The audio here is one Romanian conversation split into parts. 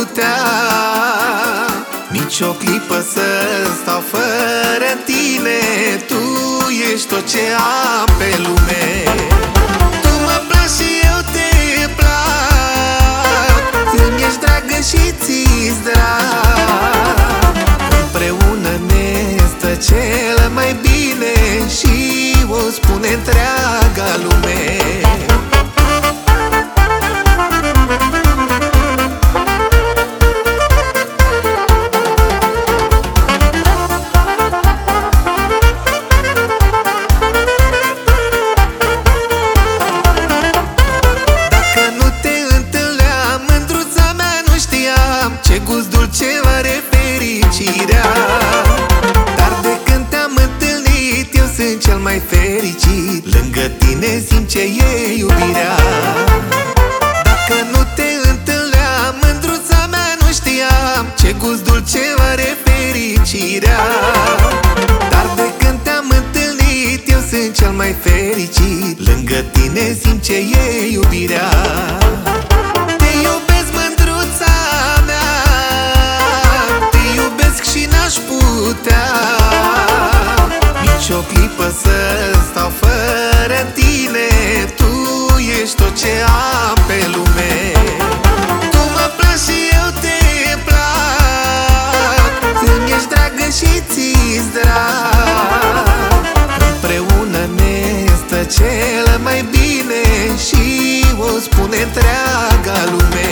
putea nici o clipă să stau fără tine. Tu ești tot ce am pe lume. Tu mă placi și eu te plac, îmi ești dragă și ți-s drag. Împreună ne stă cel mai bine și o spune întreaga lume. Ce gust dulce are fericirea, dar de când te-am întâlnit eu sunt cel mai fericit. Lângă tine simt ce e iubirea. Dacă nu te întâlneam, mândruța mea, nu știam ce gust dulce are fericirea. Dar de când te-am întâlnit eu sunt cel mai fericit. Lângă tine simt ce e iubirea. Te iubesc, mândruța mea, te iubesc și n-aș putea nici o clipă să stau fără tine. Tu ești tot ce am pe lume. Tu mă placi și eu te plac, îmi ești dragă și ți-s drag. Împreună ne stă cel mai bine și o spune întreaga lume.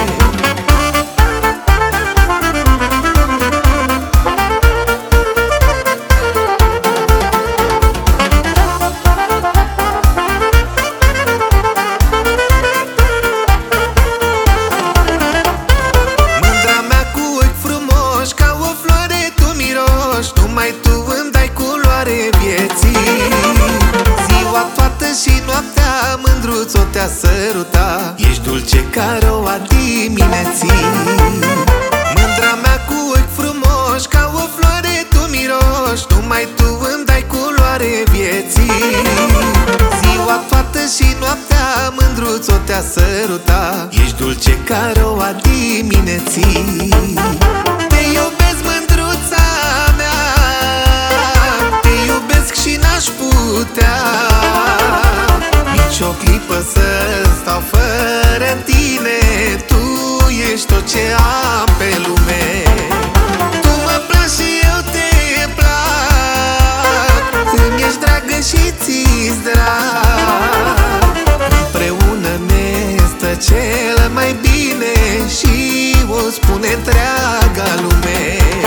Numai tu îmi dai culoare vieții. Ziua toată și noaptea, mândruț-o te-a săruta. Ești dulce ca roa dimineții. Mândra mea cu ochi frumoși, ca o floare tu miroși. Numai tu îmi dai culoare vieții. Ziua toată și noaptea, mândruț-o te-a săruta. Ești dulce ca roa dimineții. Te iubesc, mândruța mea, te iubesc și n-aș putea nici o clipă să stau fără tine. Tu ești tot ce am pe lume. Tu mă placi și eu te plac, îmi ești dragă și ți-s drag. Împreună ne stă cel mai bine și o spune întreaga lume.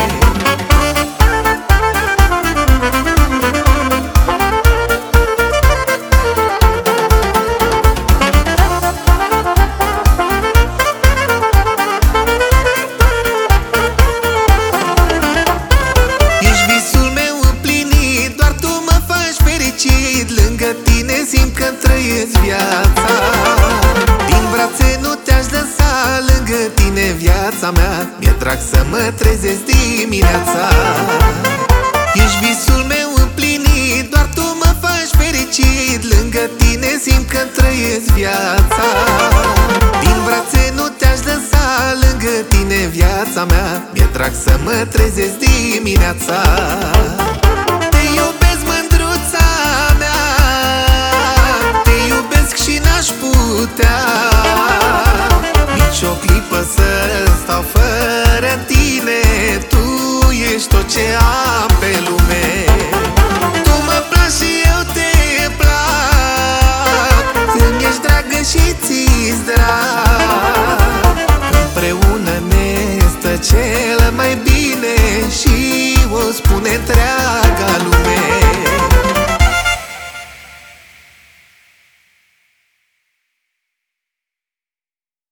Lângă tine simt că-mi trăiesc viața. Din brațe nu te-aș lăsa, lângă tine viața mea. Mi-e drag să mă trezesc dimineața. Ești visul meu împlinit, doar tu mă faci fericit. Lângă tine simt că-mi trăiesc viața. Din brațe nu te-aș lăsa, lângă tine viața mea. Mi-e drag să mă trezesc dimineața. Te iubesc, mândruța mea, te iubesc și n-aș putea nici o clipă să stau fără tine. Tu ești tot ce am pe lume. Tu mă placi și eu te plac, îmi ești dragă și ți-s drag. Împreună ne stă cel mai bine și o spune întreaga